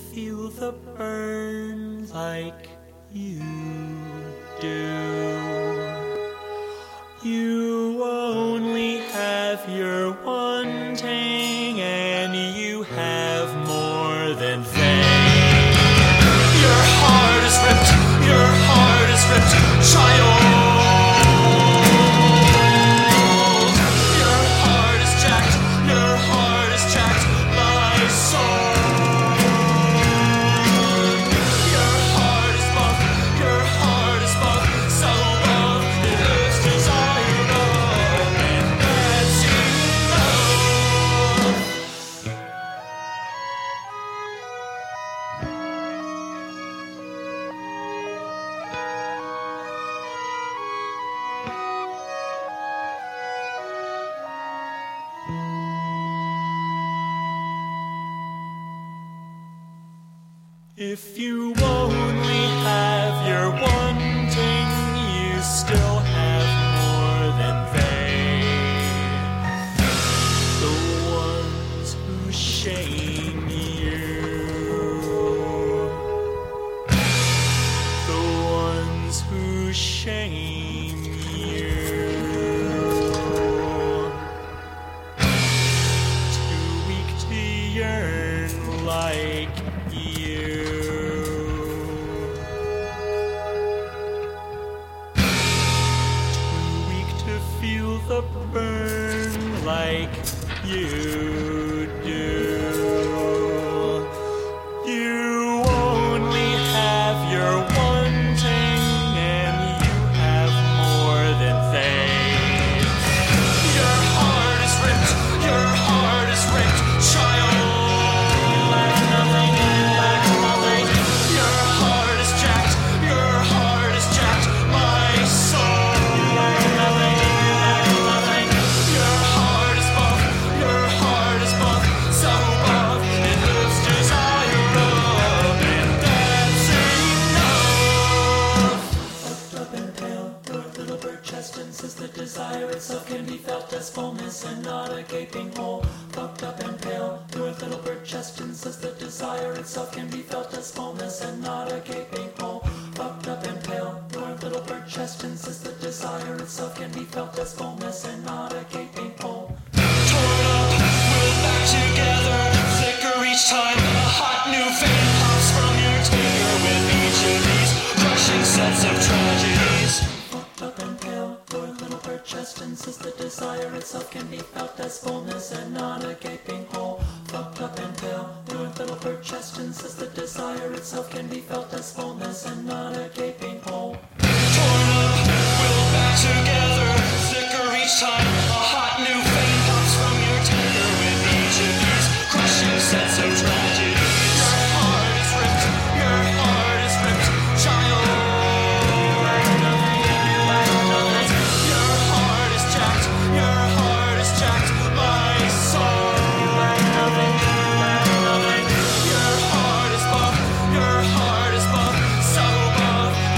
feel the burn like you do. You only have your wanting, and you have more than they. Your heart is ripped, your heart is ripped, child. Your heart is jacked, your heart is jacked, my soul. Your heart is buff, your heart is buff, so buff it lives desire of, and that's enough. If you only have your wanting, you still have more than they. The ones who shame you, the ones who shame you. Too weak to yearn like you. Too weak to feel the burn like you do. You only have your wanting, and you have more than they. Your heart is ripped, your heart is ripped, child. You lack nothing, you lack nothing. Your heart is jacked, your heart is jacked, my soul. You lack nothing, you lack nothing. Your heart is buff, your heart is buff, so buff it lives desire of, and that's enough. Puffed up and pale, your little bird chest insists the desire itself can be felt as fullness and not a gaping hole. Puffed up and pale, your little bird chest insists the desire itself can be felt as fullness and not a gaping hole. Puffed up and pale, your little bird chest insists the desire itself can be felt as fullness and not a gaping hole. Torn up, we're back together, thicker each time. A hot new vein pops from your taker with each of these crushing sets of tragedies. Fucked up and pale, your little bird chest insists the desire itself can be felt as fullness and not a gaping hole. Fucked up and pale, your little bird chest insists the desire itself can be felt as fullness and not a gaping hole. Torn up, we'll back together, thicker each time. A hot new vein pops from your taker with each of these crushing sets of tragedies. Your heart is ripped, your heart is ripped, child. You lack nothing, you lack nothing. Your heart is jacked, your heart is jacked, my soul. You lack nothing, you lack nothing. Your heart is buff, your heart is buff, so buff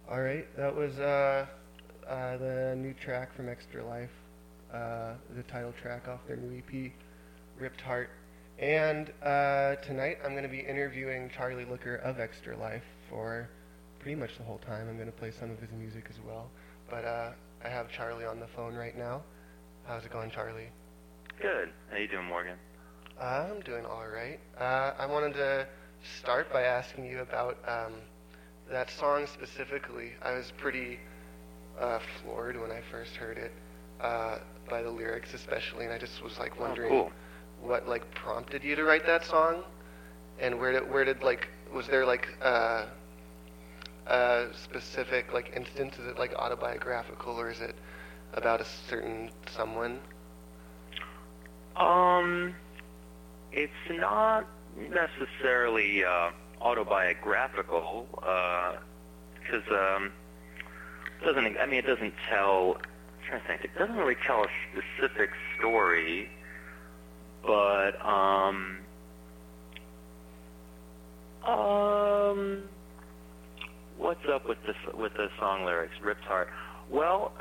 All right, that was the new track from Extra Life, the title track off their new EP, Ripped Heart. And tonight I'm going to be interviewing Charlie Looker of Extra Life for pretty much the whole time. I'm going to play some of his music as well. But I have Charlie on the phone right now. How's it going, Charlie? Good. How you doing, Morgan? I'm doing all right. I wanted to start by asking you about that song specifically. I was pretty floored when I first heard it, by the lyrics especially, and I just was like wondering what like prompted you to write that song, and where did like, was there like a specific like instance? Is it like autobiographical, or is it about a certain someone? It's not necessarily autobiographical, because it doesn't tell. I'm trying to think. It doesn't really tell a specific story, but what's up with the song lyrics? Ripped Heart. Well,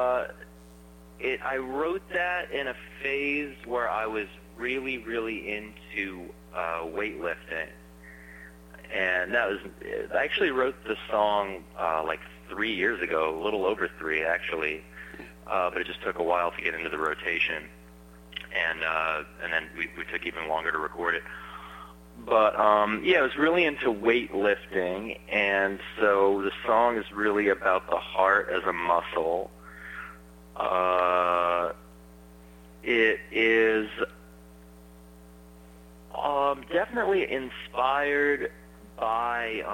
I wrote that in a phase where I was really, really into weightlifting. And I actually wrote the song like 3 years ago, a little over 3 actually, but it just took a while to get into the rotation, and then we took even longer to record it. But I was really into weightlifting, and so the song is really about the heart as a muscle. It is definitely inspired by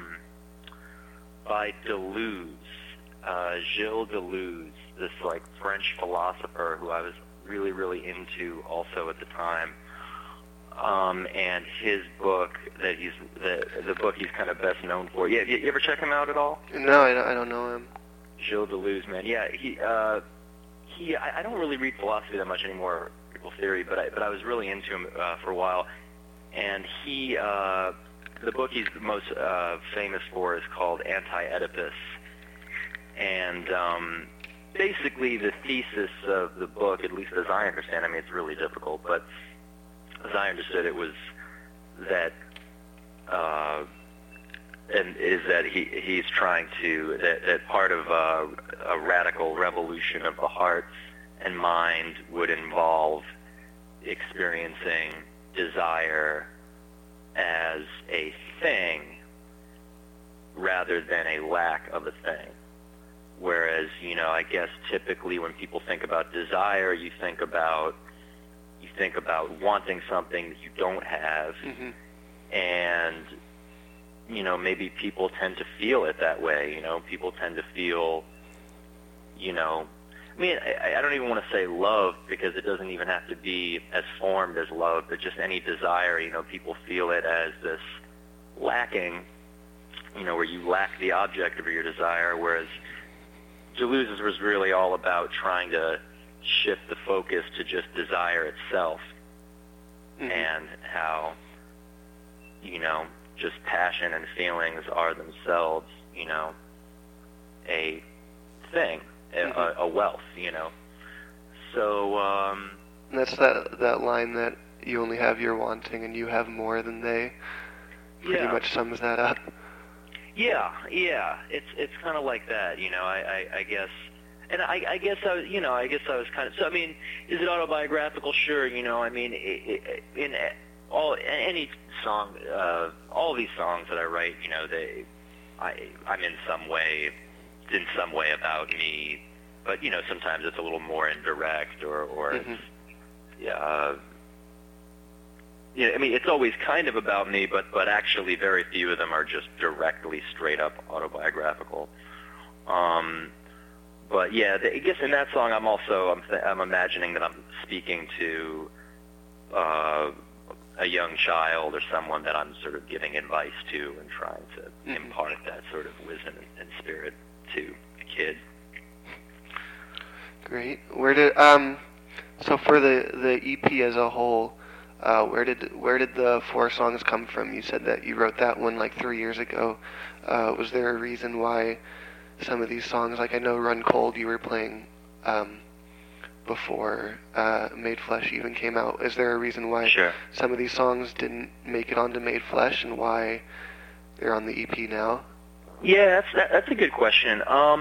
Deleuze, Gilles Deleuze, this like French philosopher who I was really, really into also at the time. And his book that the book he's kind of best known for. Yeah, you ever check him out at all? No, I don't know him. Gilles Deleuze, man. Yeah, I don't really read philosophy that much anymore, critical theory, but I was really into him for a while. And the book he's most famous for is called Anti-Oedipus. And basically the thesis of the book, at least as I understand, I mean it's really difficult, but as I understood it was that he's trying to, that part of a radical revolution of the heart and mind would involve experiencing desire as a thing rather than a lack of a thing. Whereas, I guess typically when people think about desire, you think about wanting something that you don't have, mm-hmm. and maybe people tend to feel it that way. People tend to feel, I don't even want to say love, because it doesn't even have to be as formed as love, but just any desire, people feel it as this lacking, where you lack the object of your desire, whereas Deleuze was really all about trying to shift the focus to just desire itself, mm-hmm. and how, just passion and feelings are themselves, a thing, mm-hmm. a wealth, So, and that's that line that you only have your wanting and you have more than they. Pretty much sums that up. Yeah. It's kind of like that, I guess. And I guess I was kind of, so I mean, is it autobiographical? Sure, in any song, all these songs that I write, I'm in some way about me, but sometimes it's a little more indirect, or mm-hmm. It's always kind of about me, but actually very few of them are just directly straight up autobiographical. But yeah, I guess in that song I'm imagining that I'm speaking to a young child or someone that I'm sort of giving advice to and trying to mm-hmm. impart that sort of wisdom and spirit to a kid. Great. Where did so for the EP as a whole, where did the 4 songs come from? You said that you wrote that one like 3 years ago. Was there a reason why some of these songs? Like I know Run Cold you were playing before Made Flesh even came out. Is there a reason why Sure. some of these songs didn't make it onto Made Flesh and why they're on the EP now? Yeah, that's a good question.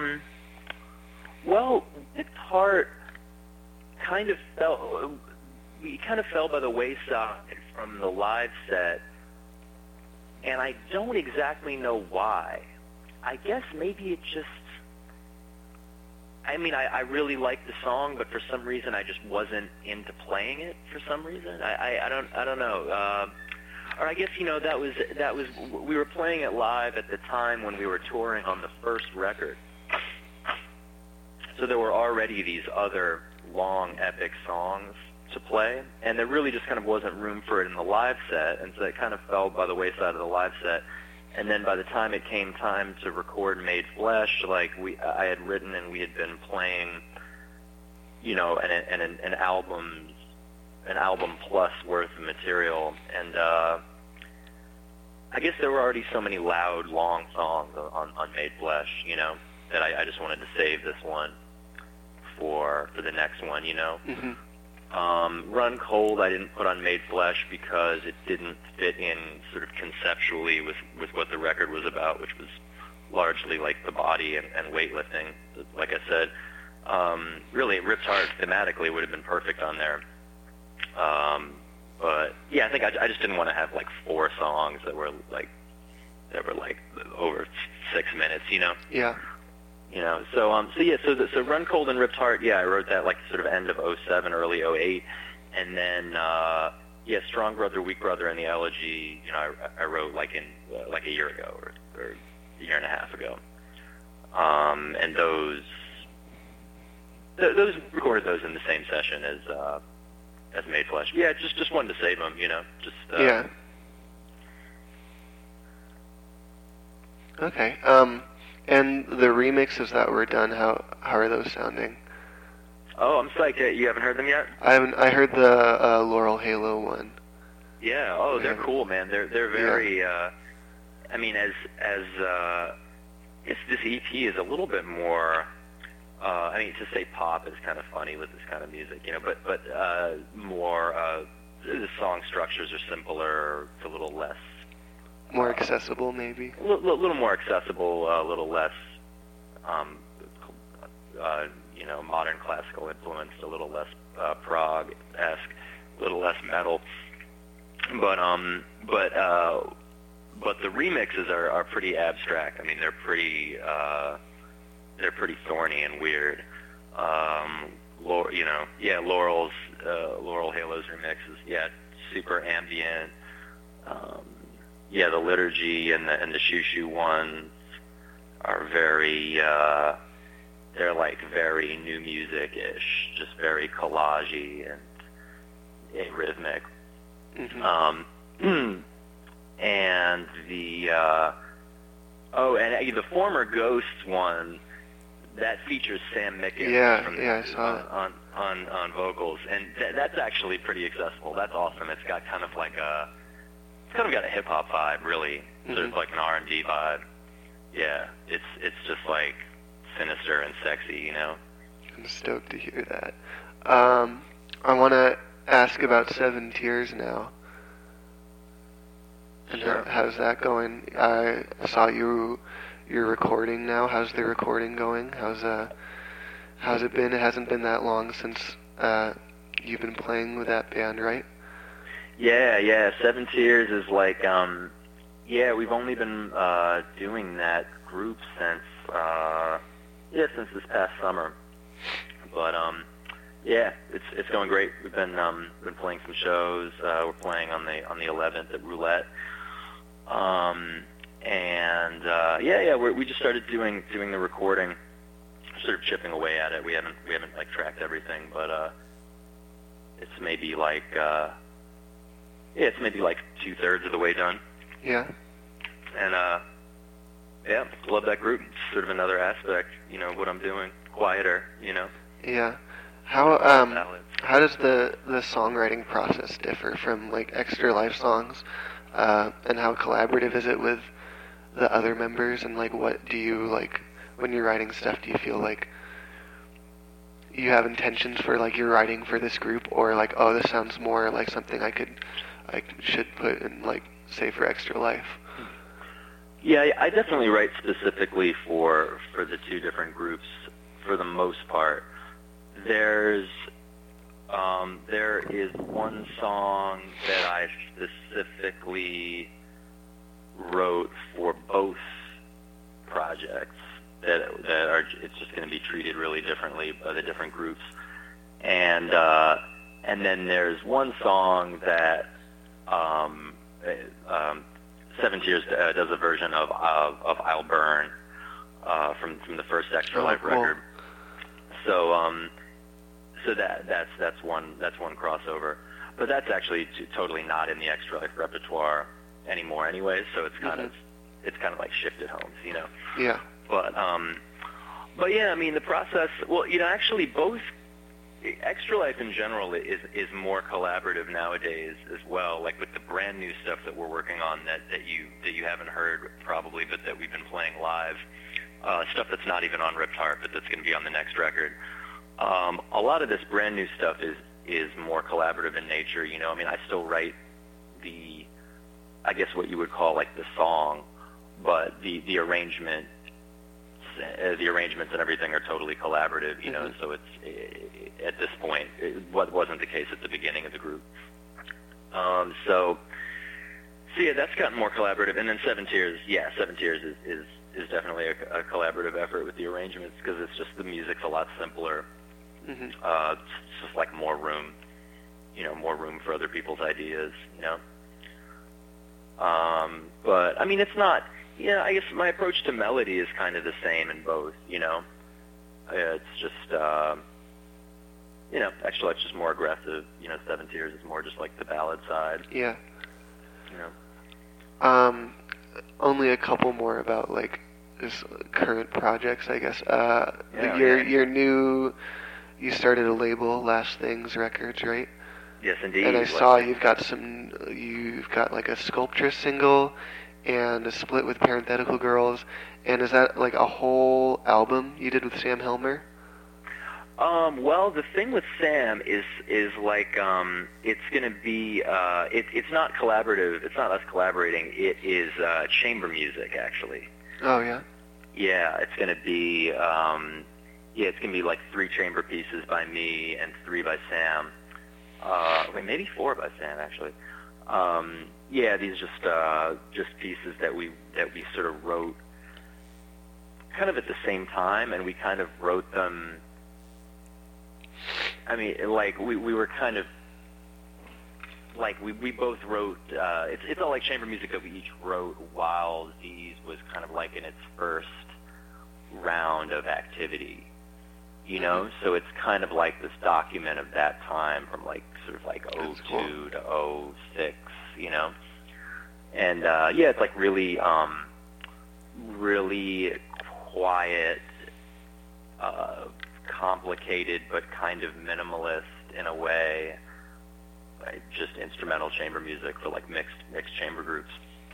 Well, Ripped Heart kind of fell by the wayside from the live set, and I don't exactly know why. I guess maybe it just, I mean, I really liked the song, but for some reason I just wasn't into playing it for some reason. I don't know. Or I guess, you know, that was we were playing it live at the time when we were touring on the first record. So there were already these other long, epic songs to play, and there really just kind of wasn't room for it in the live set, and so it kind of fell by the wayside of the live set. And then by the time it came time to record Made Flesh, like I had written and we had been playing, you know, an album plus worth of material, and I guess there were already so many loud, long songs on Made Flesh, you know, that I just wanted to save this one for the next one, you know. Mm-hmm. Run Cold I didn't put on Made Flesh because it didn't fit in sort of conceptually with what the record was about, which was largely like the body and weightlifting. Like I said, really Ripped Heart thematically would have been perfect on there. But yeah, I think I just didn't want to have like 4 songs that were like over 6 minutes, you know. Yeah. You know, so Run Cold and Ripped Heart, yeah, I wrote that like sort of end of 07, early 08, and then Strong Brother, Weak Brother, and the Elegy, you know, I wrote like a year ago or a year and a half ago, and those recorded those in the same session as Made Flesh. Yeah, just wanted to save them, you know, just yeah. Okay. And the remixes that were done, how are those sounding? Oh, I'm psyched. You haven't heard them yet? I heard the Laurel Halo one. Yeah. Oh, they're cool, man. They're very. I mean, as this EP is a little bit more. I mean, to say pop is kind of funny with this kind of music, you know. But more. The song structures are simpler. It's a little less. More accessible, maybe? A little more accessible, a little less, you know, modern classical influenced, a little less prog-esque, a little less metal. But the remixes are pretty abstract. I mean, they're pretty thorny and weird. You know, yeah, Laurel Halo's remixes, yeah, super ambient. Yeah, the Liturgy and the Shoo Shoo ones are very, they're like very new music-ish, just very collage-y and rhythmic. Mm-hmm. And the former Ghosts one, that features Sam Mickens. Yeah, I saw it. On vocals, and that's actually pretty accessible. That's awesome. It's got kind of like a... It's kind of got a hip-hop vibe, really, sort of like an R&B vibe. Yeah, it's just like sinister and sexy, you know. I'm stoked to hear that. I want to ask about Seven Tears now. And Sure. How's that going? I saw you're recording now. How's the recording going? How's it been? It hasn't been that long since you've been playing with that band, right? Yeah. Seven Tears is like, we've only been doing that group since this past summer. But it's going great. We've been playing some shows. We're playing on the 11th at Roulette. We just started doing the recording, sort of chipping away at it. We haven't like tracked everything, but it's maybe like. It's maybe like 2/3 of the way done. Yeah. And love that group. It's sort of another aspect, you know, of what I'm doing. Quieter, you know. Yeah. How does the songwriting process differ from like Extra Life songs, and how collaborative is it with the other members? And like, what do you like? when you're writing stuff, do you feel like you have intentions for like you're writing for this group, or like, oh, this sounds more like something I should put in, like, say, for Extra Life? Yeah, I definitely write specifically for the two different groups for the most part. There is one song that I specifically wrote for both projects that are, it's just going to be treated really differently by the different groups, and then there's one song that 7 Tears does a version of I'll Burn from the first Extra Life record. So that's one crossover, but that's actually totally not in the Extra Life repertoire anymore anyway. So it's kind of like shifted homes, you know. Yeah. But yeah, I mean the process. Well, you know, actually both Extra Life in general is more collaborative nowadays as well. Like with the brand new stuff that we're working on that you haven't heard probably, but that we've been playing live. Stuff that's not even on Ripped Heart, but that's going to be on the next record. A lot of this brand new stuff is more collaborative in nature. You know, I mean, I still write I guess what you would call like the song, but the arrangements and everything are totally collaborative. You know, so it's at this point what wasn't the case at the beginning of the group. So yeah, that's gotten more collaborative. And then 7 Tears, yeah, 7 Tears is definitely a collaborative effort with the arrangements because it's just the music's a lot simpler. It's just like more room, you know, more room for other people's ideas, you know. But I mean, it's not. Yeah, I guess my approach to melody is kind of the same in both. You know, it's just you know, Extra Life's just more aggressive. You know, 7 Tears is more just like the ballad side. Yeah. You know. Only a couple more about like his current projects, I guess. Your new, you started a label, Last Things Records, right? Yes, indeed. And I saw you've got like a Sculptress single and a split with Parenthetical Girls. And is that like a whole album you did with Sam Helmer? Well, the thing with Sam is like it's going to be it's not collaborative. It's not us collaborating. It is chamber music, actually. Oh yeah. Yeah, it's going to be it's going to be like 3 chamber pieces by me and 3 by Sam. Wait, maybe 4 by Sam actually. Yeah, these are just pieces that we sort of wrote kind of at the same time, and we kind of wrote them. I mean, like we were kind of like we both wrote. It's all like chamber music that we each wrote while Z's was kind of like in its first round of activity, you know. So it's kind of like this document of that time from like sort of like 02 to 06, you know. And yeah, it's like really quiet, complicated, but kind of minimalist in a way. Like just instrumental chamber music for like mixed chamber groups,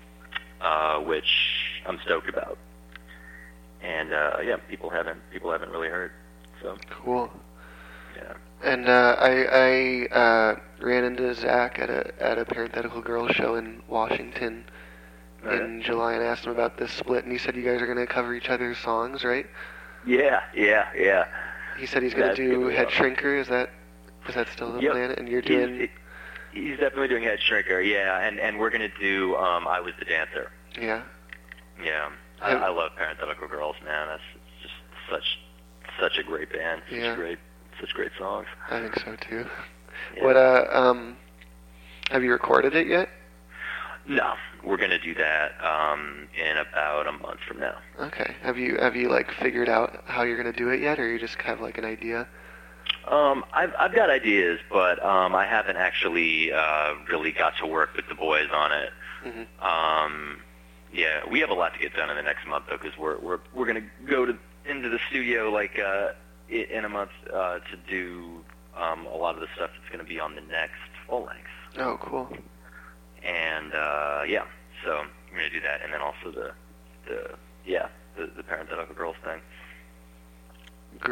which I'm stoked about. And yeah, people haven't really heard. So cool. Yeah. And I ran into Zach at a Parenthetical Girls show in Washington in July and asked him about this split, and he said you guys are going to cover each other's songs, right? Yeah. He said he's going to do Head Shrinker. Is that still the plan? And you're doing. He's definitely doing Head Shrinker. Yeah, and we're going to do I Was the Dancer. Yeah. Yeah. I love Parenthetical Girls, man. That's just such a great band. Such great songs. I think so too. Yeah. What have you recorded it yet? No, we're gonna do that in about a month from now. Okay. Have you like figured out how you're gonna do it yet, or you just have like an idea? I've got ideas, but I haven't actually really got to work with the boys on it. Mm-hmm. Yeah, we have a lot to get done in the next month though, because we're gonna go into the studio like in a month to do a lot of the stuff that's gonna be on the next full length. Oh, cool. And so I'm gonna do that, and then also the Parenthetical Girls thing.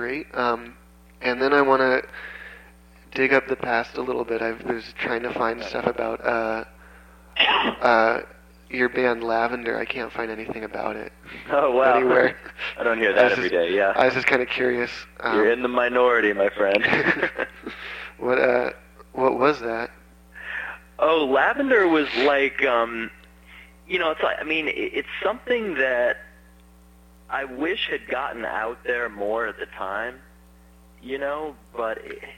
great. And then I want to dig up the past a little bit. I was trying to find stuff about your band Lavender. I can't find anything about it. Oh, wow. Anywhere. I don't hear that every day, yeah. I was just kind of curious. You're in the minority, my friend. What was that? Oh, Lavender was like, it's like, it's something that I wish had gotten out there more at the time, but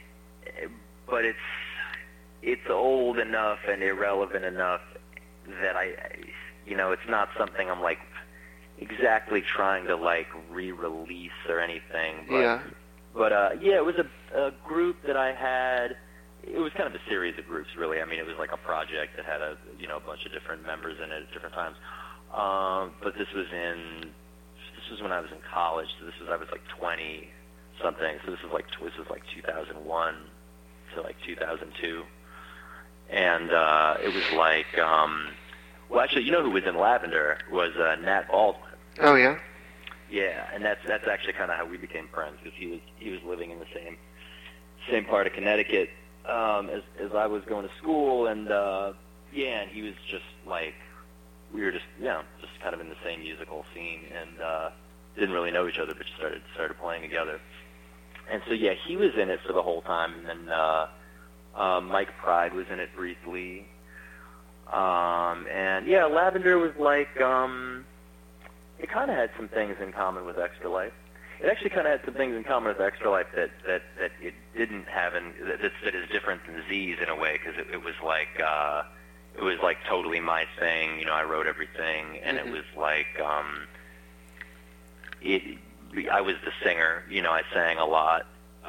it's old enough and irrelevant enough that it's not something I'm like exactly trying to like re-release or anything. But, yeah. But it was a group that I had. It was kind of a series of groups, really. I mean, it was like a project that had a bunch of different members in it at different times. But this was when I was in college. So I was like 20 something. So this was like 2001 to like 2002. And it was like, well, actually, you know who was in Lavender was Nat Baldwin. Oh yeah. Yeah, and that's actually kind of how we became friends, because he was living in the same part of Connecticut as I was going to school, and and he was just like, we were just kind of in the same musical scene, and didn't really know each other, but just started playing together. And so he was in it for the whole time, and then Mike Pride was in it briefly. And Lavender was like, it kind of had some things in common with Extra Life. It actually kind of had some things in common with Extra Life that it didn't have, that is different than Z's in a way, because it was like totally my thing. I wrote everything, and it was like I was the singer. I sang a lot.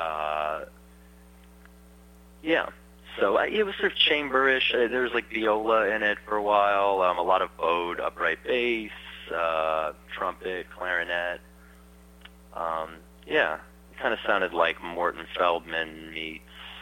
So it was sort of chamberish. There was like viola in it for a while, a lot of bowed upright bass, trumpet, clarinet. It kind of sounded like Morton Feldman meets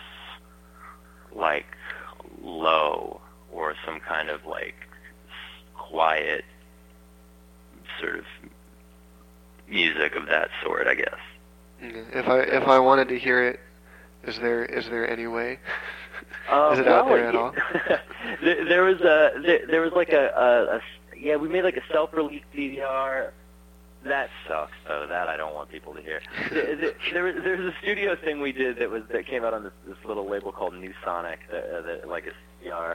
like Low, or some kind of like quiet sort of music of that sort, I guess. If I wanted to hear it, is there any way? Is it out there at all? there was like we made like a self-release DVR. That sucks, though. That I don't want people to hear. There was a studio thing we did that came out on this little label called New Sonic, that like a CR.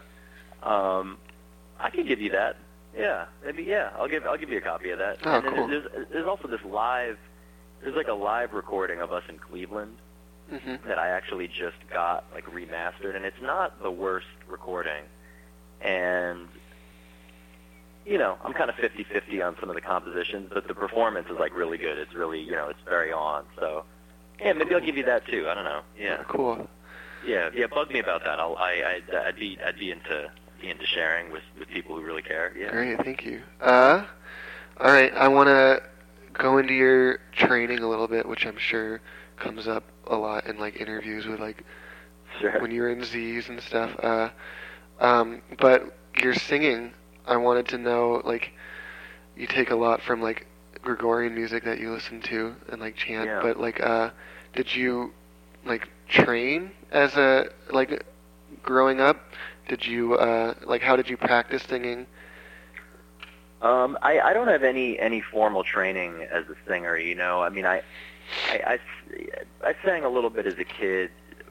I could give you that. Yeah, maybe. Yeah, I'll give you a copy of that. Oh, and then cool. There's also this live. There's like a live recording of us in Cleveland that I actually just got like remastered, and it's not the worst recording. And I'm kind of 50-50 on some of the compositions, but the performance is like really good. It's really, it's very on. So, maybe I'll give you that too. I don't know. Yeah. Cool. Yeah. Bug me about that. I'd be into sharing with people who really care. Yeah. Great. Thank you. All right. I want to go into your training a little bit, which I'm sure comes up a lot in like interviews with like when you were in Z's and stuff. But your singing, I wanted to know, like, you take a lot from like Gregorian music that you listen to and like chant, but like, did you like train as growing up? Did you like, how did you practice singing? I don't have any formal training as a singer. I mean, I sang a little bit as a kid.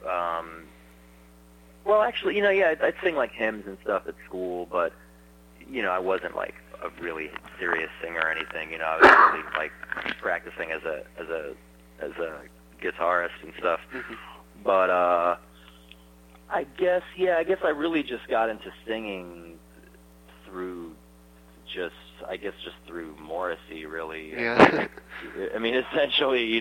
Well, actually, I'd sing like hymns and stuff at school, but I wasn't like a really serious singer or anything. I was really like practicing as a guitarist and stuff. But I guess I really just got into singing through just through Morrissey, really. Yeah. I mean, essentially,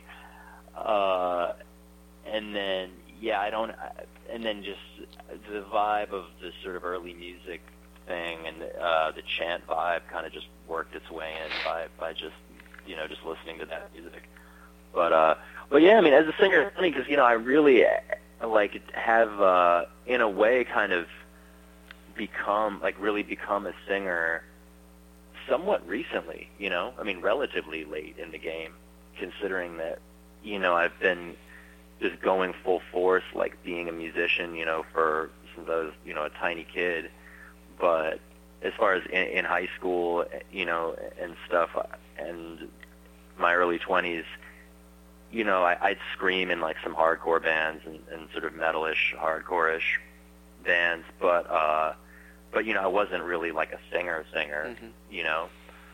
and then and then just the vibe of the sort of early music thing, and the chant vibe kind of just worked its way in by just just listening to that music. But yeah, I mean, as a singer, it's funny because I really like have in a way kind of really become a singer somewhat recently. I mean, relatively late in the game, considering that I've been just going full force, like being a musician, since I was, a tiny kid. But as far as in high school, and stuff, and my early 20s, I'd scream in like some hardcore bands and sort of metalish, hardcore-ish bands, but I wasn't really like a singer, Mm-hmm.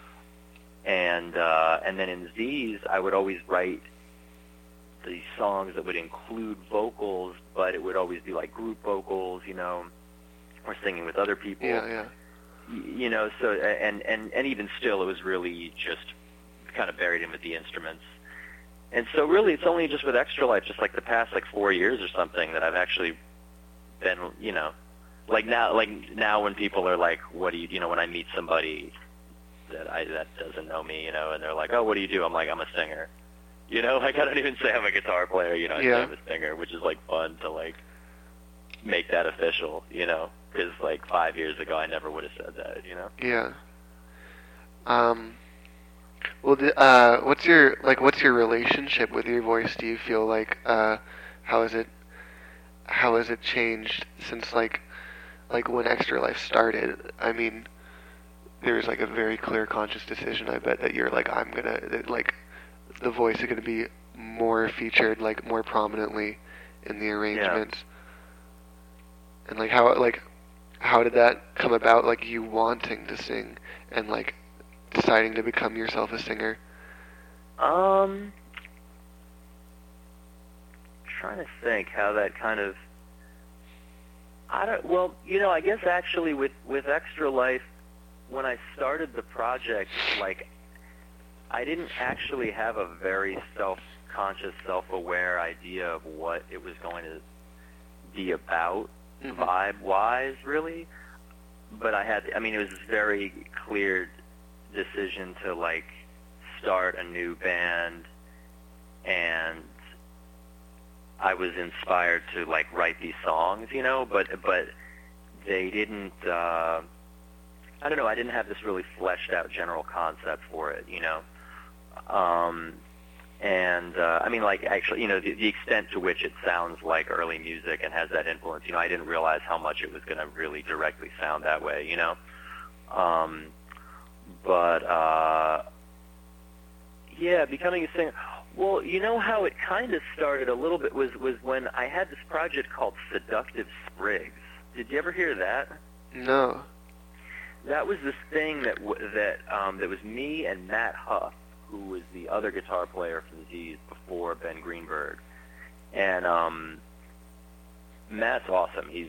And then in Z's, I would always write these songs that would include vocals, but it would always be like group vocals, or singing with other people. Yeah. So and even still, it was really just kind of buried in with the instruments. And so really, it's only just with Extra Life, just like the past 4 years or something, that I've actually been, like now when people are like, what do you, when I meet somebody that doesn't know me, and they're like, oh, what do you do? I'm like, I'm a singer. I don't even say I'm a guitar player, I say I'm a singer, which is fun to make that official, because 5 years ago I never would have said that, Yeah. Well, what's your relationship with your voice? Do you feel how has it changed since when Extra Life started? I mean, there was a very clear conscious decision, I bet, that you're I'm gonna the voice is gonna be more featured more prominently in the arrangements. Yeah. And how did that come about, you wanting to sing and deciding to become yourself a singer? Trying to think how that kind of, I guess actually with Extra Life, when I started the project, I didn't actually have a very self-conscious, self-aware idea of what it was going to be about, mm-hmm. vibe-wise, really. But it was a very clear decision to start a new band, and I was inspired to write these songs, but they didn't, I don't know, I didn't have this really fleshed out general concept for it, actually, the extent to which it sounds like early music and has that influence, I didn't realize how much it was going to really directly sound that way, becoming a singer. Well, how it kind of started a little bit was when I had this project called Seductive Sprigs. Did you ever hear that? No. That was this thing that was me and Matt Huff, who was the other guitar player from Z's before Ben Greenberg. And Matt's awesome. He's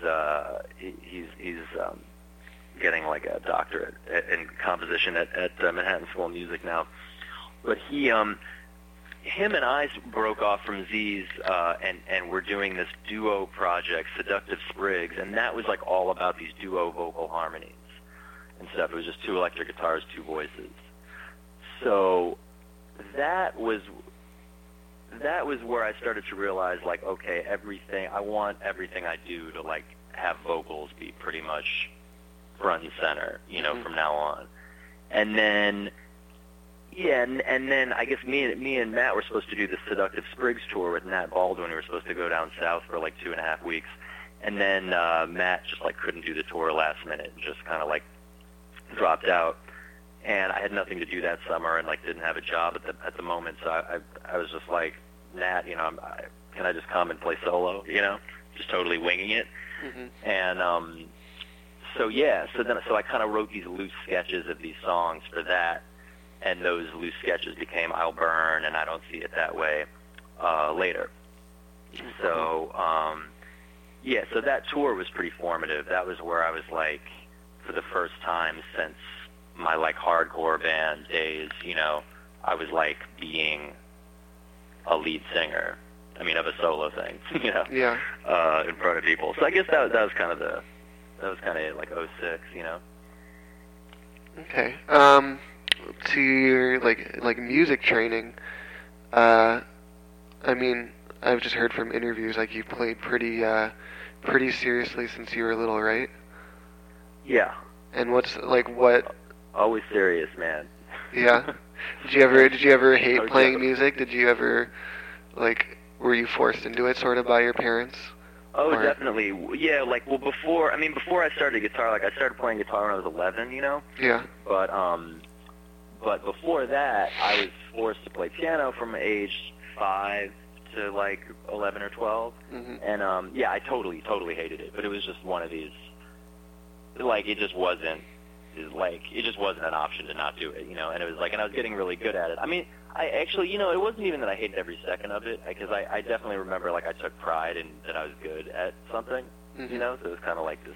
getting a doctorate in composition at Manhattan School of Music now. But him and I broke off from Z's and we're doing this duo project, Seductive Sprigs, and that was all about these duo vocal harmonies and stuff. It was just 2 electric guitars, 2 voices. So that was where I started to realize okay, I want everything I do to have vocals be pretty much front and center, mm-hmm. from now on. And then and then I guess me and Matt were supposed to do the Seductive Sprigs tour with Nat Baldwin. We were supposed to go down south for 2.5 weeks, and then Matt just couldn't do the tour last minute and just kind of dropped out. And I had nothing to do that summer and didn't have a job at the moment, so I was just Nat, can I just come and play solo? Just totally winging it. Mm-hmm. And so I kind of wrote these loose sketches of these songs for that. And those loose sketches became I'll Burn and I Don't See It That Way later. So, so that tour was pretty formative. That was where I was for the first time since my hardcore band days, I was like a lead singer. I mean, of a solo thing, Yeah. In front of people. So I guess that was kind of it, like 06, Okay. To your music training, I mean, I've just heard from interviews you played pretty seriously since you were little, right? Yeah. And what's what? Always serious, man. Yeah. Did you ever hate Oh, playing definitely. music? Did you ever, like, were you forced into it sort of by your parents? Oh, Or- definitely. Yeah, like, well, before I started guitar, like, I started playing guitar when I was 11, you know? Yeah. But before that, I was forced to play piano from age 5 to, like, 11 or 12. Mhm. And, yeah, I totally hated it. But it was just one of these, like, it just wasn't an option to not do it, you know? And it was like, and I was getting really good at it. I mean, I actually, you know, it wasn't even that I hated every second of it, because I definitely remember, like, I took pride in that I was good at something, Mhm. you know? So it was kind of like this,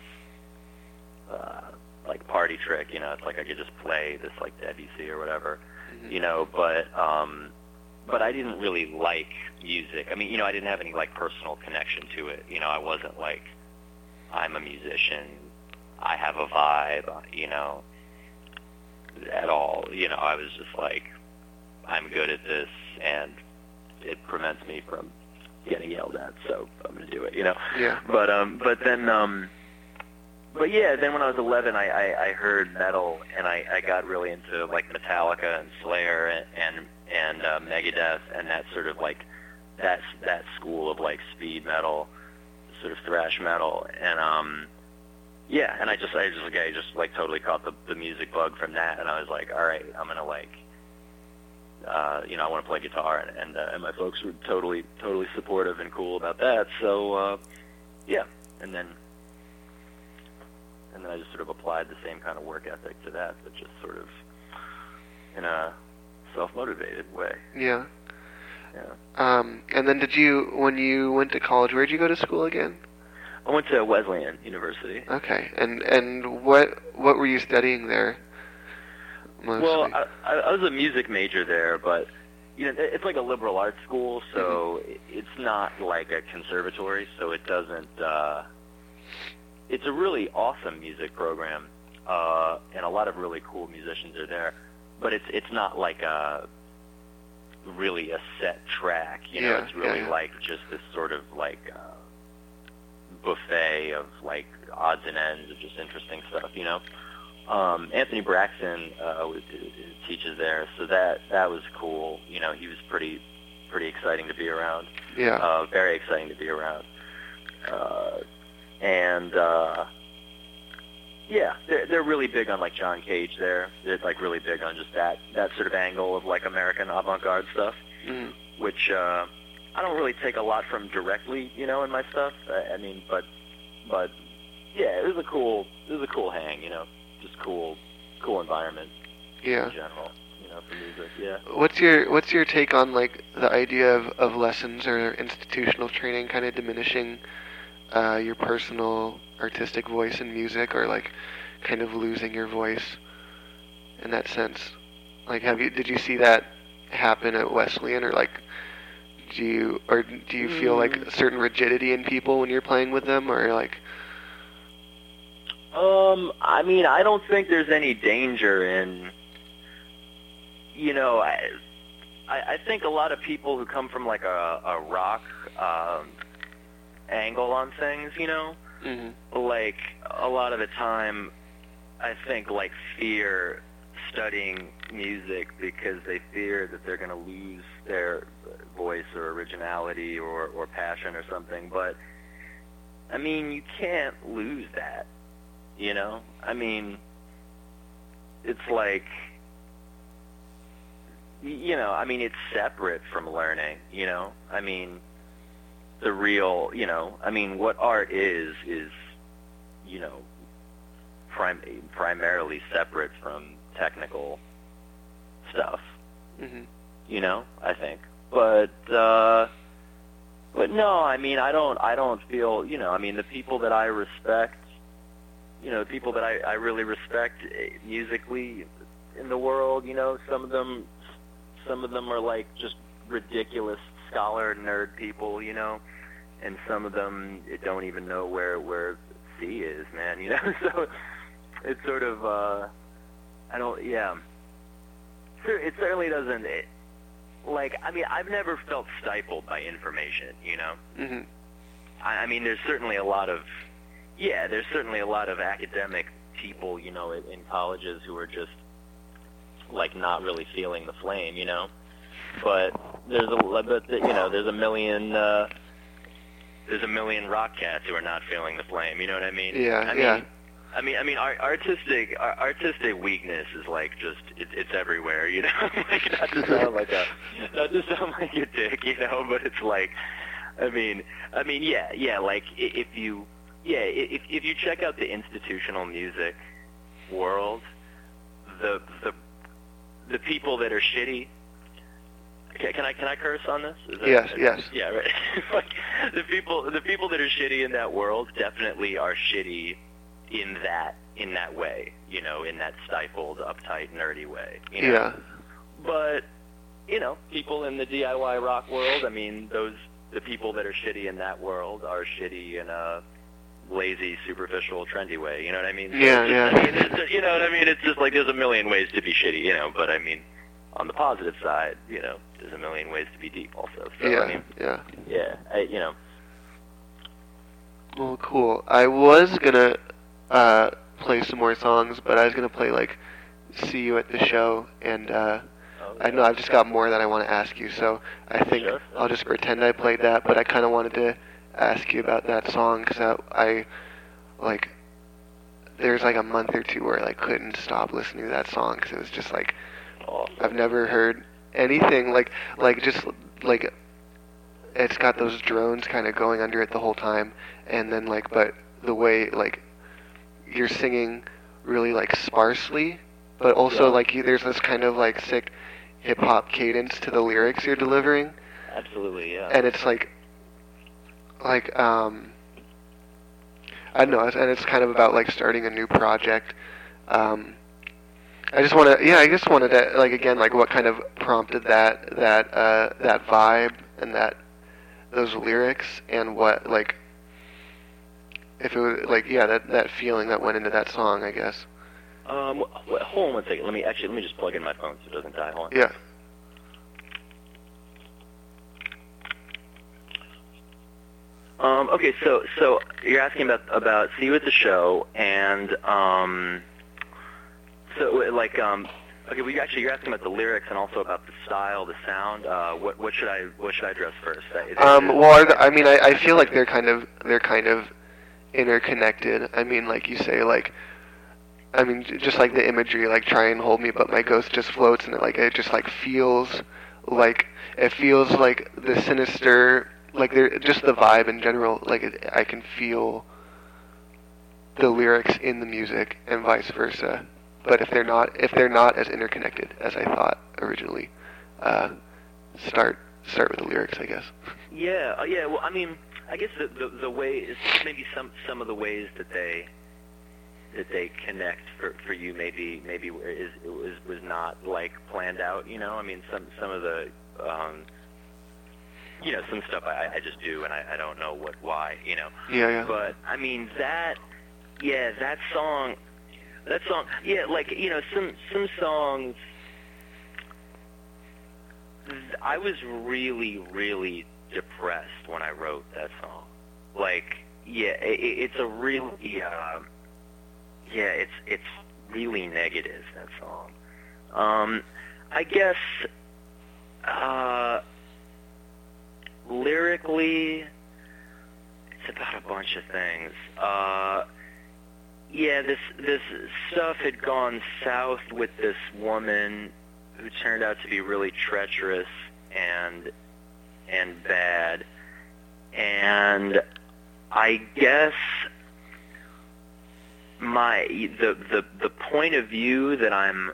like, party trick, you know? It's like I could just play this, like, Debussy or whatever, Mhm. you know? But I didn't really like music. I mean, you know, I didn't have any, like, personal connection to it. You know, I wasn't like, I'm a musician, I have a vibe, you know, at all. You know, I was just like, I'm good at this, and it prevents me from getting yelled at, so I'm going to do it, you know? Yeah. But yeah, then when I was 11, I heard metal, and I got really into, like, Metallica and Slayer and Megadeth, and that sort of, like, that school of, like, speed metal, sort of thrash metal, and yeah, and I just like totally caught the music bug from that, and I was like, all right, I'm gonna, like, you know, I want to play guitar, and my folks were totally supportive and cool about that. So yeah, and then I just sort of applied the same kind of work ethic to that, but just sort of in a self-motivated way. Yeah. Yeah. And then when you went to college, where did you go to school again? I went to Wesleyan University. Okay. And what were you studying there? Mostly? Well, I was a music major there, but you know, it's like a liberal arts school, so it's not like a conservatory, so it doesn't. It's a really awesome music program, and a lot of really cool musicians are there, but it's not like really a set track. You know, it's really like just this sort of like buffet of like odds and ends of just interesting stuff. You know. Anthony Braxton teaches there, so that was cool. You know, he was pretty exciting to be around. Yeah. Very exciting to be around. Yeah, they're really big on like John Cage there. They're like really big on just that sort of angle of like American avant-garde stuff, which I don't really take a lot from directly, you know, in my stuff. I mean, but yeah, it was a cool hang, you know. Just cool environment in general, you know, for music. Yeah. What's your take on like the idea of lessons or institutional training kind of diminishing your personal artistic voice in music, or like kind of losing your voice in that sense? Like, did you see that happen at Wesleyan, or like do you feel like a certain rigidity in people when you're playing with them, or like? I mean, I don't think there's any danger in, you know, I think a lot of people who come from like a rock angle on things, you know, like a lot of the time, I think like fear studying music because they fear that they're going to lose their voice or originality or passion or something. But I mean, you can't lose that. You know, I mean, it's like, you know, I mean, it's separate from learning, you know, I mean, the real, you know, I mean, what art is, you know, primarily separate from technical stuff, you know, I think, but no, I mean, I don't feel, you know, I mean, the people that I respect, you know, the people that I really respect musically in the world, you know, some of them are like just ridiculous scholar nerd people, you know, and some of them don't even know where C is, man, you know. So it's sort of it certainly doesn't like, I mean, I've never felt stifled by information, you know. I mean, there's certainly a lot of academic people, you know, in colleges who are just like not really feeling the flame, you know. But there's a million rock cats who are not feeling the flame. You know what I mean? Yeah. I mean, our artistic weakness is like just it's everywhere, you know. Like not to sound like a dick, you know, but it's like, I mean, yeah. Like if you check out the institutional music world, the people that are shitty. Can I curse on this? Yes. Yeah, right. Like the people that are shitty in that world definitely are shitty in that way, you know, in that stifled, uptight, nerdy way. You know? Yeah. But you know, people in the DIY rock world, I mean, the people that are shitty in that world are shitty in a lazy, superficial, trendy way. You know what I mean? So Yeah. I mean, you know what I mean? It's just like there's a million ways to be shitty, you know. But I mean, on the positive side, you know, there's a million ways to be deep also. So, Yeah. I mean, Yeah. You know. Well, cool. I was gonna play some more songs, but I was gonna play like "See You at the Show," and I know I've just got more that I want to ask you. So I think Sure. I'll just pretend I played that. But I kind of wanted to ask you about that song because I like there's like a month or two where I like couldn't stop listening to that song because it was just like Awesome. I've never heard anything like just like it's got those drones kind of going under it the whole time, and then like but the way like you're singing really like sparsely, but also like there's this kind of like sick hip hop cadence to the lyrics you're delivering. Absolutely, yeah. And it's like I don't know, and it's kind of about like starting a new project. I just wanted to like again like what kind of prompted that vibe and those lyrics, and what like if it was like that feeling that went into that song, I guess. Hold on one second. Let me just plug in my phone so it doesn't die. Hold on. Yeah. Okay, so you're asking about See You at the Show, and okay, you're asking about the lyrics and also about the style, the sound. What should I address first? I feel like they're kind of interconnected. I mean, like you say, like just like the imagery, like try and hold me, but my ghost just floats, and it just like feels like the sinister. Like just the vibe in general, like I can feel the lyrics in the music and vice versa. But if they're not as interconnected as I thought originally, start with the lyrics, I guess. Yeah. Well, I mean, I guess the way is maybe some of the ways that they connect for you maybe was not like planned out. You know, I mean some of the you know, some stuff I just do, and I don't know why, you know. Yeah. But, I mean, that song, yeah, like, you know, some songs, I was really, really depressed when I wrote that song. Like, yeah, it's a really, it's really negative, that song. I guess, lyrically, it's about a bunch of things. This stuff had gone south with this woman who turned out to be really treacherous and bad. And I guess the point of view that I'm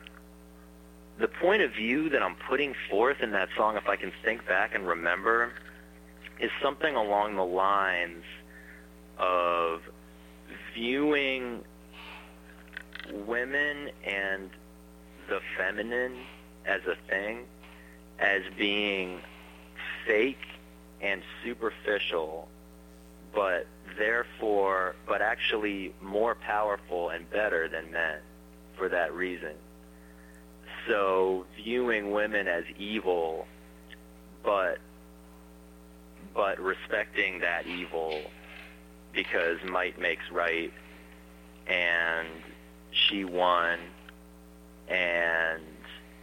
putting forth in that song, if I can think back and remember, is something along the lines of viewing women and the feminine as a thing, as being fake and superficial, but actually more powerful and better than men for that reason. So viewing women as evil, but respecting that evil because might makes right, and she won, and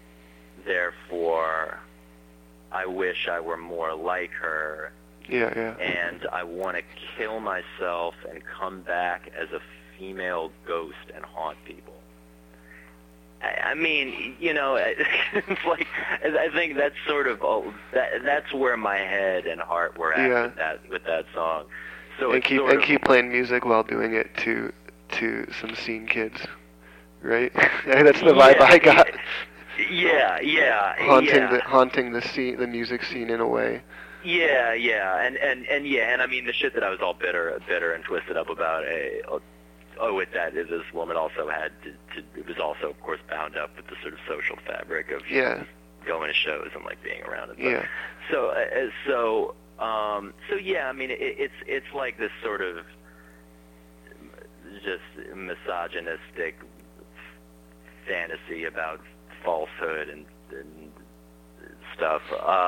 therefore I wish I were more like her. Yeah, yeah. And I want to kill myself and come back as a female ghost and haunt people. I mean, you know, it's like, I think that's sort of, that's where my head and heart were at with that song. So and keep playing music while doing it to some scene kids, right? That's the vibe I got. Yeah. Haunting the music scene in a way. Yeah, and I mean the shit that I was all bitter and twisted up about. With that, is this woman also had it was also of course bound up with the sort of social fabric of going to shows and like being around and stuff. Yeah. So yeah, I mean it's like this sort of just misogynistic fantasy about falsehood and stuff.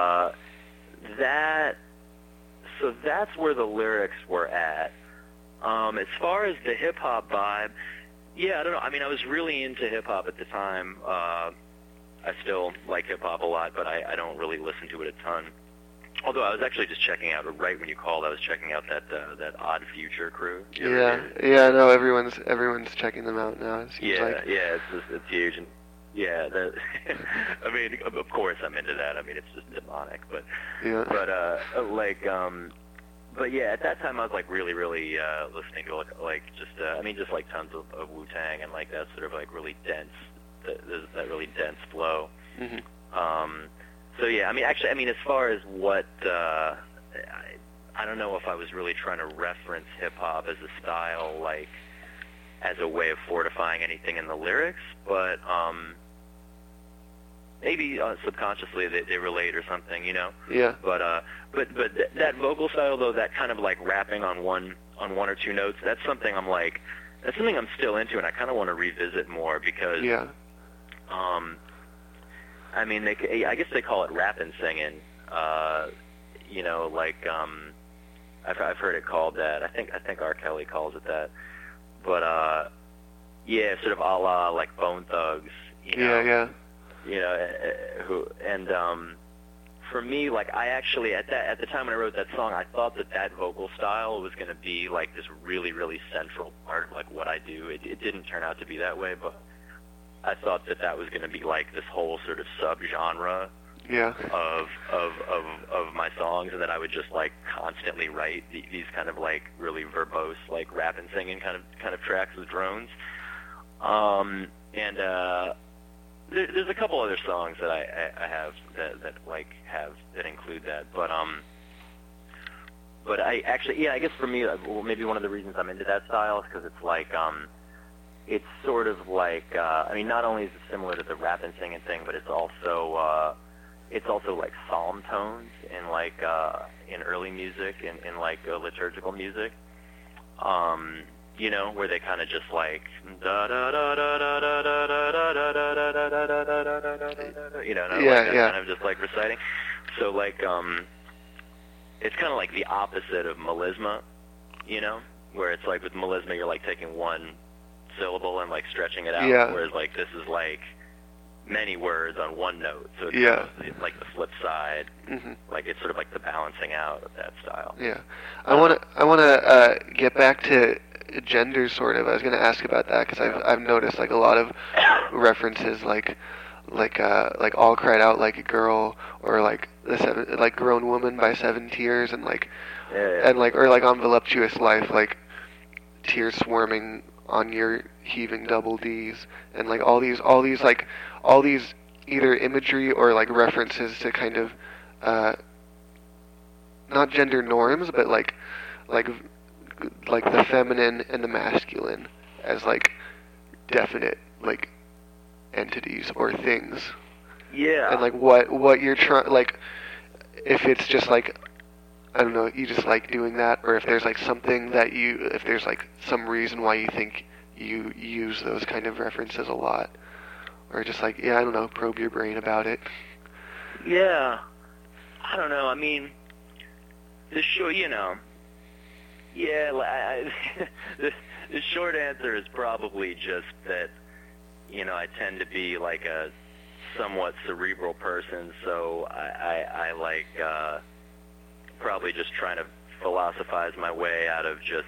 So that's where the lyrics were at. As far as the hip-hop vibe, yeah, I don't know. I mean, I was really into hip-hop at the time. I still like hip-hop a lot, but I don't really listen to it a ton. Although I was actually just checking out, right when you called, I was checking out that Odd Future crew. Yeah, no, everyone's checking them out now. It seems like. It's huge. And yeah, I mean, of course I'm into that. I mean, it's just demonic, but but yeah, at that time I was like really listening to like just like tons of Wu-Tang and like that sort of like really dense, that really dense flow. Mm-hmm. So yeah, I mean as far as what I don't know if I was really trying to reference hip hop as a style, like as a way of fortifying anything in the lyrics, but maybe subconsciously they relate or something, you know. Yeah. But that vocal style though, that kind of like rapping on one or two notes, that's something I'm still into, and I kind of want to revisit more because I mean I guess they call it rapping singing, you know, like I've heard it called that. I think R. Kelly calls it that. But yeah, sort of a la like Bone Thugs, you know. Yeah. You know, for me, like I actually at the time when I wrote that song, I thought that vocal style was going to be like this really central part of like what I do. It didn't turn out to be that way, but I thought that was going to be like this whole sort of subgenre of my songs, and that I would just like constantly write these kind of like really verbose like rap and singing kind of tracks with drones. There's a couple other songs that I have that include that, but I actually I guess for me maybe one of the reasons I'm into that style is because it's like it's sort of like I mean not only is it similar to the rap and singing thing, but it's also like psalm tones in like in early music and in like liturgical music. You know, where they kind of just like da da da da da da da da da da da da da da, you know, kind of just like reciting. So like it's kind of like the opposite of melisma, you know, where it's like with melisma you're like taking one syllable and like stretching it out, whereas like this is like many words on one note. So it's like the flip side. Mm-hmm. Like it's sort of like the balancing out of that style. Yeah, I want to get back to gender sort of. I was going to ask about that because I've noticed like a lot of references like All Cried Out Like a Girl, or like like Grown Woman by Seven Tears, and like and like or like On Voluptuous Life, like tears swarming on your heaving double D's, and like all these either imagery or like references to kind of not gender norms, but like the feminine and the masculine as like definite like entities or things. Yeah. And like what you're trying, like if it's just like I don't know, you just like doing that, or if there's like something that if there's like some reason why you think you use those kind of references a lot, or just like I don't know, probe your brain about it. Yeah. I don't know. I mean, the short answer is probably just that, you know, I tend to be like a somewhat cerebral person, so I like probably just trying to philosophize my way out of just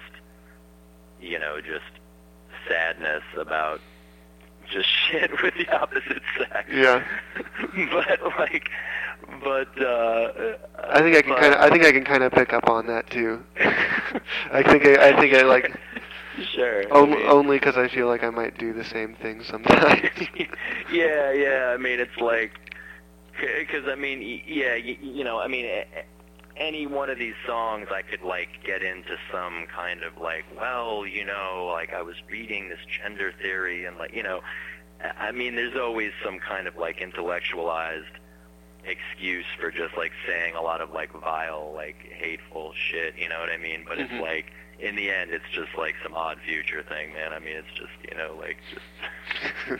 sadness about just shit with the opposite sex. Yeah. I think I can kind of pick up on that too. I think I like. Sure. Only because I feel like I might do the same thing sometimes. Yeah. I mean, it's like, because I mean, yeah, I mean, any one of these songs I could like get into some kind of like, well, like I was reading this gender theory and like, I mean, there's always some kind of like intellectualized excuse for just like saying a lot of like vile, like hateful shit, you know what I mean? But it's like, in the end, it's just like some odd future thing, man. I mean, it's just, like just...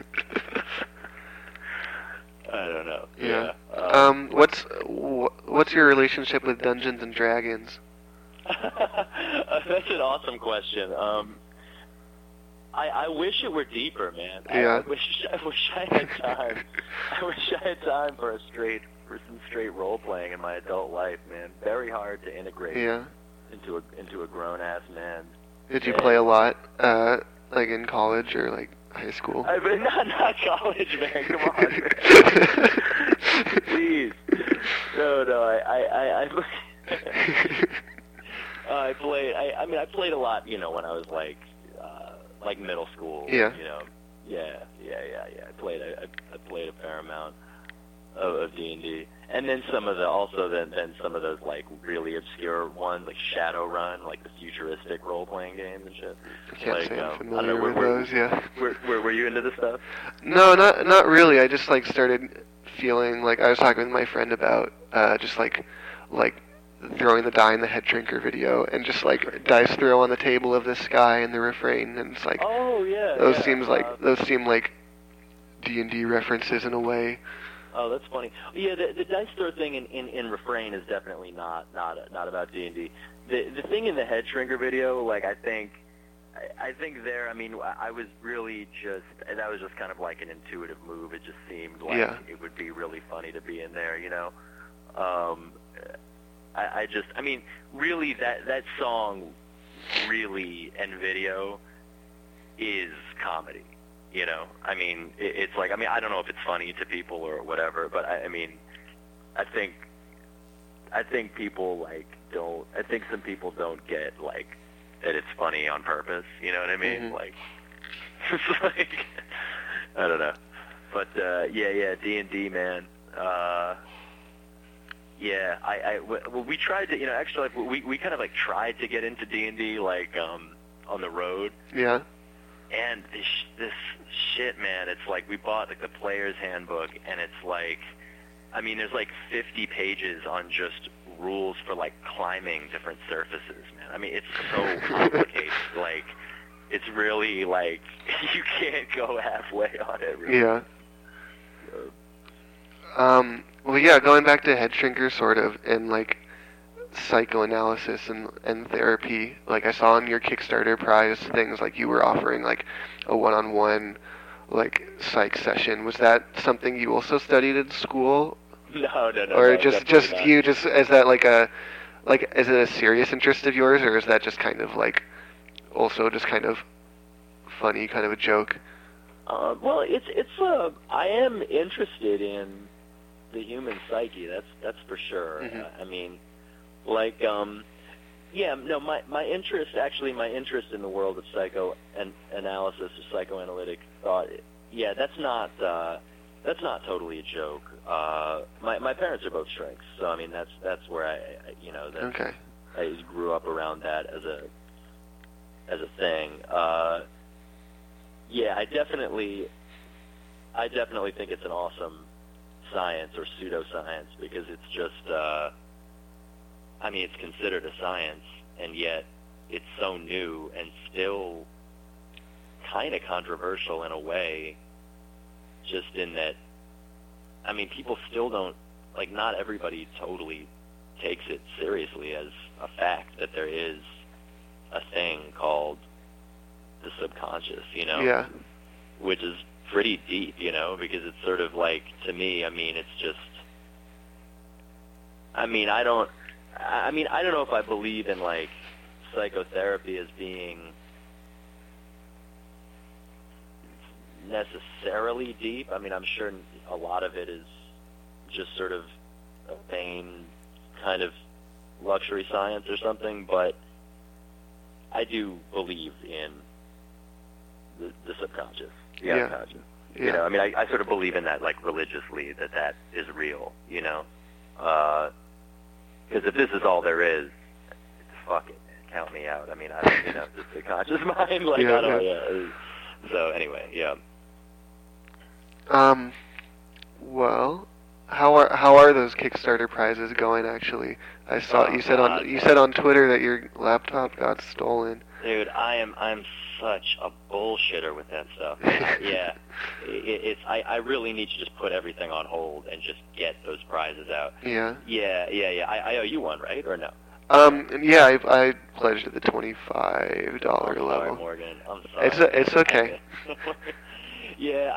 I don't know. Yeah. What's your relationship with Dungeons and Dragons? That's an awesome question. I wish it were deeper, man. Yeah. I wish I had time. I wish I had time for some straight role playing in my adult life, man. Very hard to integrate. Yeah. Into a grown ass man. Did you play a lot, like in college or like high school? Not college, man. Come on, man. Please. No. I played. I played a lot. When I was like middle school. Yeah. Yeah. I played a fair amount of D&D, and then some of those like really obscure ones like Shadowrun, like the futuristic role playing games and shit. I can't say I'm familiar I don't know, with those. Yeah. Were you into this stuff? No, not really. I just like started feeling like I was talking with my friend about just like throwing the die in the head shrinker video and just like dice throw on the table of this guy and the refrain, and it's like, oh yeah, those seem like D&D references in a way. Oh, that's funny. Yeah, the dice throw thing in refrain is definitely not about D&D. The thing in the head shrinker video, like I think there, I mean, I was really that was just kind of like an intuitive move. It just seemed like it would be really funny to be in there, I mean, really that song really and video is comedy. I mean, it's like, I mean, I don't know if it's funny to people or whatever, but I think people like don't. I think some people don't get like that it's funny on purpose. You know what I mean? Like, it's like, I don't know, but yeah, D&D, man. Yeah, well, we tried to, actually, like, we kind of like tried to get into D&D like on the road. Yeah. And this shit, man, it's like we bought like the player's handbook, and it's like, I mean, there's like 50 pages on just rules for like climbing different surfaces, man. I mean, it's so complicated. Like, it's really like you can't go halfway on it. Really. Yeah. Well, yeah, going back to head shrinker sort of, and like psychoanalysis and therapy, like I saw on your Kickstarter prize things like you were offering like a one-on-one like psych session. Was that something you also studied in school? No. Or just is that is it a serious interest of yours, or is that just kind of like also just kind of funny, kind of a joke? Well, it's I am interested in the human psyche. That's for sure. I mean, like, my interest in the world of psychoanalysis or psychoanalytic thought, yeah, that's not totally a joke. My parents are both shrinks, so I mean that's where I grew up around that as a thing. Yeah, I definitely think it's an awesome science or pseudoscience, because it's just, I mean, it's considered a science, and yet it's so new and still kind of controversial in a way, just in that, I mean, people still don't, like, not everybody totally takes it seriously as a fact that there is a thing called the subconscious, Yeah. Which is pretty deep, you know, because it's sort of like, to me, I mean, it's just, I don't know if I believe in like psychotherapy as being necessarily deep. I mean, I'm sure a lot of it is just sort of a vain kind of luxury science or something, but I do believe in the subconscious, the unconscious. Yeah. You know, I mean, I sort of believe in that, like, religiously, that is real, you know? Because if this is all there is, fuck it, man, count me out. I mean, I don't, you know, just the conscious mind, like, I don't, yeah. So, anyway, yeah. Well, how are those Kickstarter prizes going, actually? I saw you said on Twitter that your laptop got stolen. Dude, I'm such a bullshitter with that stuff. Yeah, I really need to just put everything on hold and just get those prizes out. Yeah. Yeah. I owe you one, right, or no? Yeah, I pledged at the $25 level. Sorry, Morgan. I'm sorry. It's okay. Yeah,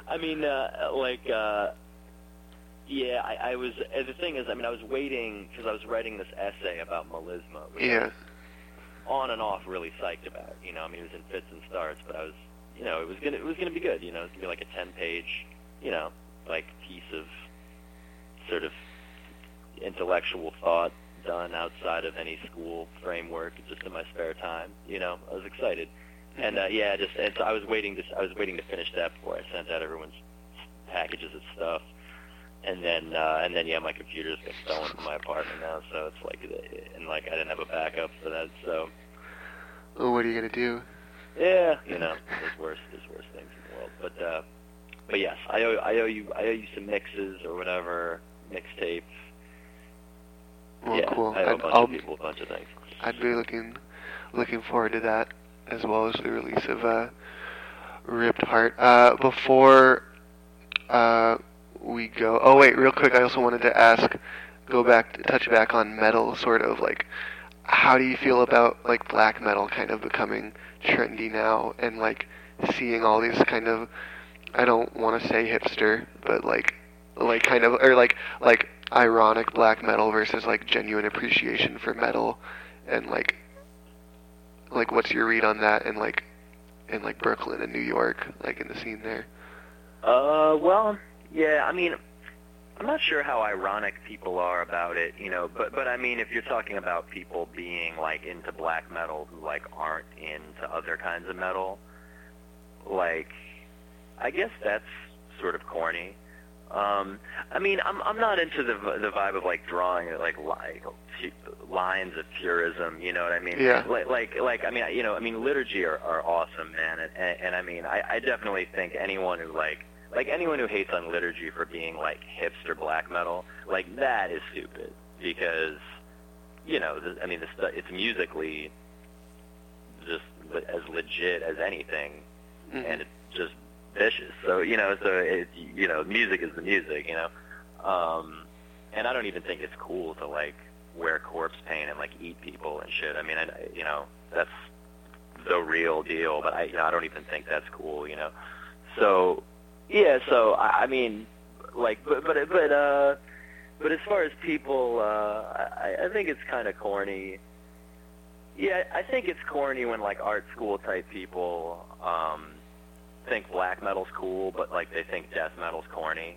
I was. The thing is, I mean, I was waiting because I was writing this essay about melisma. Which I was on and off really psyched about. You know, I mean, it was in fits and starts, but I was, you know, it was gonna be good. You know, it was gonna be like a 10-page, you know, like piece of sort of intellectual thought done outside of any school framework, just in my spare time. You know, I was excited, and so I was waiting to finish that before I sent out everyone's packages of stuff. And then, my computer's got stolen from my apartment now, so it's like, and like I didn't have a backup for that, so. Well, what are you gonna do? Yeah, you know, there's worse things in the world, but yes, I owe you some mixes or whatever, mixtapes. Well, yeah, cool. I owe a bunch of people a bunch of things. I'd be looking forward to that, as well as the release of Ripped Heart. Before we go. Oh wait, real quick. I also wanted to touch back on metal, sort of like, how do you feel about like black metal kind of becoming trendy now, and like seeing all these kind of, I don't want to say hipster, but like kind of, or like ironic black metal versus like genuine appreciation for metal, and like what's your read on that, and like Brooklyn and New York, like in the scene there? Well. Yeah, I mean, I'm not sure how ironic people are about it, you know, but I mean, if you're talking about people being, like, into black metal who, like, aren't into other kinds of metal, like, I guess that's sort of corny. I mean, I'm not into the vibe of, like, drawing, like lines of purism, you know what I mean? Yeah. Like, I mean, you know, I mean, liturgy are awesome, man, and I mean, I definitely think anyone who, like anyone who hates on liturgy for being like hipster black metal, like that is stupid, because, you know, I mean, it's musically just as legit as anything, and it's just vicious. So, you know, music is the music, you know, and I don't even think it's cool to like wear corpse paint and like eat people and shit. I mean, you know, that's the real deal, but I don't even think that's cool, you know. So. Yeah, so I mean, like, but as far as people, I think it's kind of corny. Yeah, I think it's corny when like art school type people think black metal's cool, but like they think death metal's corny.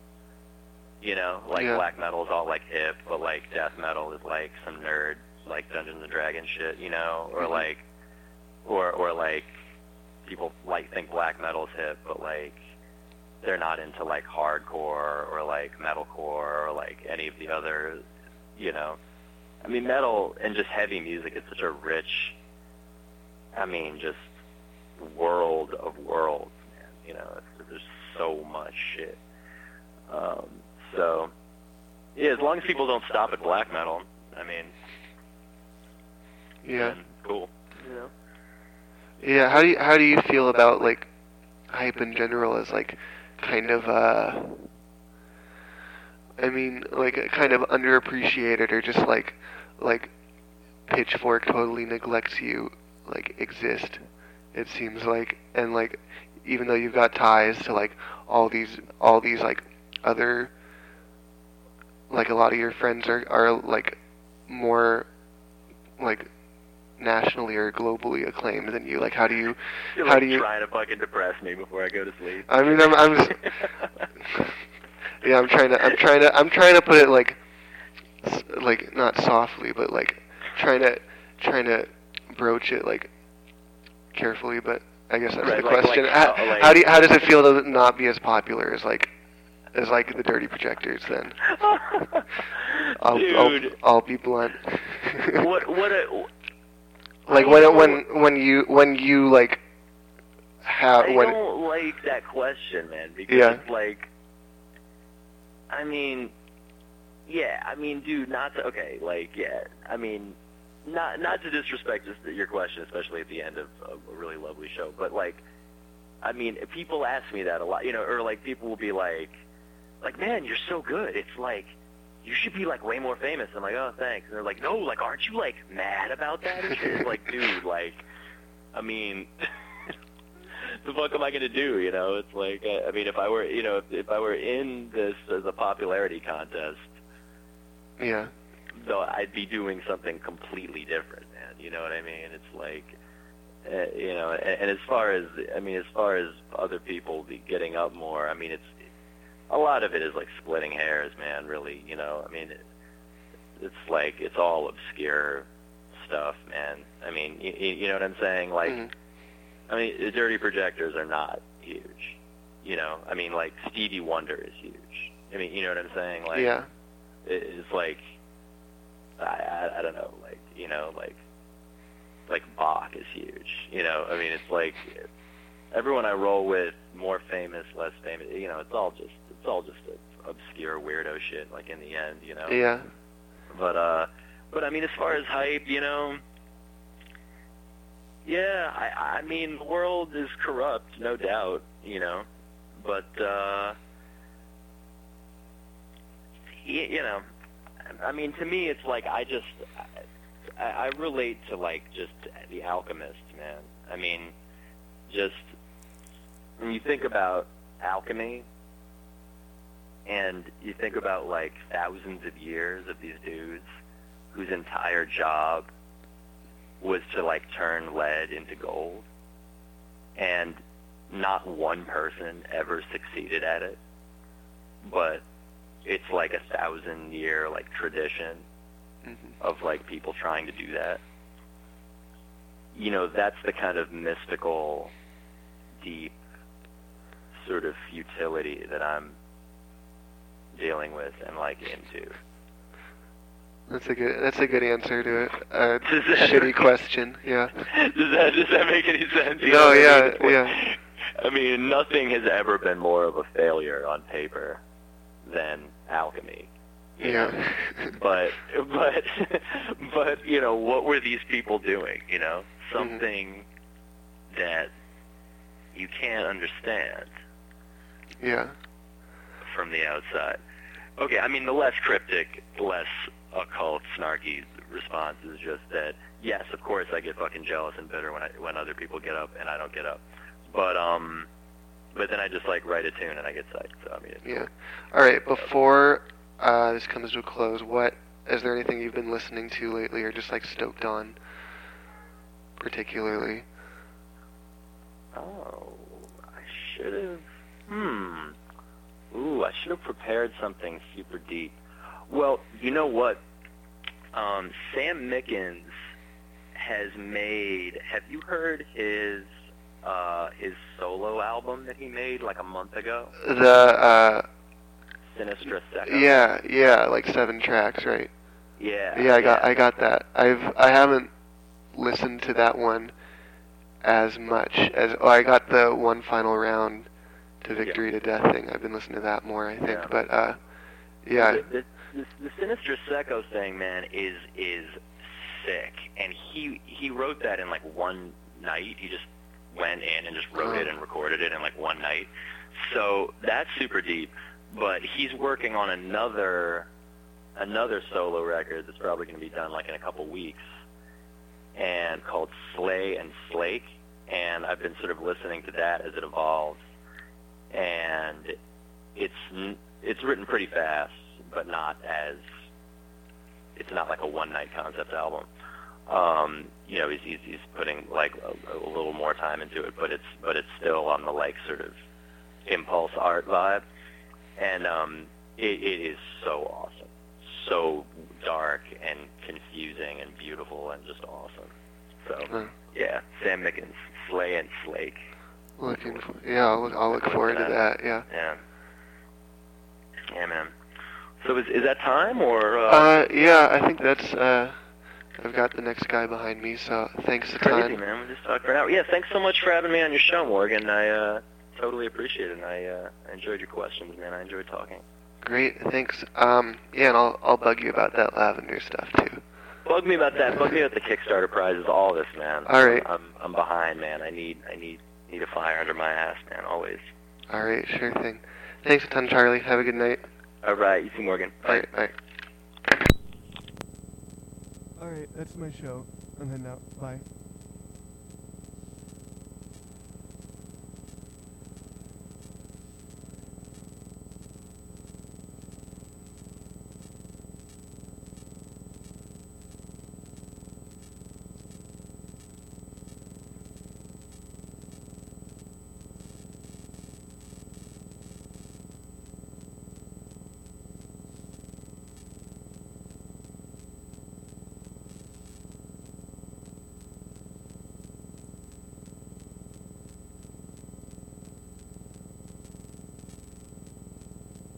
You know, like black metal's all like hip, but like death metal is like some nerd, like Dungeons and Dragons shit, you know, or like, or like people like think black metal's hip, but like they're not into like hardcore or like metalcore or like any of the other, you know. I mean, metal and just heavy music is such a rich, I mean, just world of worlds, man. You know, there's so much shit. So, yeah, as long as people don't stop at black metal, I mean, yeah, cool. You know. Yeah, how do you feel about like hype in general as like kind of I mean, like kind of underappreciated, or just like Pitchfork totally neglects you like exist, it seems like, and like even though you've got ties to like all these like other, like a lot of your friends are like more like nationally or globally acclaimed than you. Like, how do you You're how like do you trying to fucking depress me before I go to sleep. I mean, I'm just, yeah, I'm trying to put it like not softly, but like trying to broach it like carefully. But I guess that's Right, the like question. how, How does it feel to not be as popular as like the Dirty Projectors? Then Dude, I'll be blunt. what Like when you like have I when don't like that question, man, because Yeah. it's like, I mean, yeah, I mean, dude, not to, okay, like, yeah, I mean, not to disrespect your question, especially at the end of a really lovely show, but like, I mean, people ask me that a lot, you know, or like people will be like, man, you're so good. It's like, you should be like way more famous. I'm like, oh, thanks. And they're like, no, like, aren't you like mad about that and shit? It's like, dude, like, I mean, the fuck am I gonna do? You know, it's like, I mean, if I were, you know, if I were in this as a popularity contest, yeah. though, I'd be doing something completely different, man. You know what I mean? It's like, you know, and as far as other people getting up more, I mean, it's a lot of it is like splitting hairs, man. Really, you know, I mean, it's like it's all obscure stuff, man. I mean, you know what I'm saying? Like, I mean, the Dirty Projectors are not huge. You know, I mean, like Stevie Wonder is huge. I mean, you know what I'm saying? Like, Yeah. It's like, I don't know, like, you know, like Bach is huge. You know, I mean, it's like everyone I roll with, more famous, less famous. You know, it's all just obscure weirdo shit. Like in the end, you know. Yeah. But I mean, as far as hype, you know, yeah, I mean, the world is corrupt, no doubt, you know, but you know, I mean, to me, it's like I relate to like just The Alchemist, man. I mean, just when you think about alchemy, and you think about like thousands of years of these dudes whose entire job was to like turn lead into gold, and not one person ever succeeded at it, but it's like a 1,000-year like tradition of like people trying to do that. You know, that's the kind of mystical, deep sort of futility that I'm dealing with and like into. That's a good answer to it. Shitty question. Yeah. Does that make any sense? You No. know what I Yeah. mean? It's like, Yeah. I mean, nothing has ever been more of a failure on paper than alchemy. You know? But you know, what were these people doing? You know, something that you can't understand. Yeah. From the outside. Okay, I mean, the less cryptic, less occult, snarky response is just that, yes, of course I get fucking jealous and bitter when other people get up and I don't get up. But then I just like write a tune and I get psyched. So I mean, Yeah. All right. Before this comes to a close, is there anything you've been listening to lately, or just like stoked on, particularly? Oh, I should have. Ooh, I should have prepared something super deep. Well, you know what? Sam Mickens has made. Have you heard his solo album that he made like a month ago? The Sinistra Secco. Yeah, like 7 tracks, right? Yeah. Yeah, I got that. I haven't listened to that one as much as I got the One Final Round to Victory to Death thing. I've been listening to that more, I think. Yeah. But yeah. The Sinistra Secco thing, man, is sick. And he wrote that in like one night. He just went in and just wrote it and recorded it in like one night. So that's super deep. But he's working on another solo record that's probably going to be done like in a couple weeks, and called Slay and Slake. and I've been sort of listening to that as it evolves. And it's written pretty fast, but it's not like a one-night concept album. He's putting like a little more time into it, but it's still on the like sort of impulse art vibe, and it is so awesome, so dark and confusing and beautiful and just awesome. So yeah, Sam Mickens, Slay and Slake. I'll look forward to that. Yeah. Yeah, man. So is that time or? Yeah, I think that's. I've got the next guy behind me, so thanks a ton. Crazy, man. We'll just talk for an hour. Yeah, thanks so much for having me on your show, Morgan. I totally appreciate it. And I enjoyed your questions, man. I enjoyed talking. Great, thanks. And I'll bug you about that lavender stuff too. Bug me about that. Bug me about the Kickstarter prizes. All this, man. All right. I'm behind, man. I need a fire under my ass, man. Always. All right, sure thing. Thanks a ton, Charlie. Have a good night. All right, you too, Morgan. Bye. All right. All right, that's my show. I'm heading out. Bye.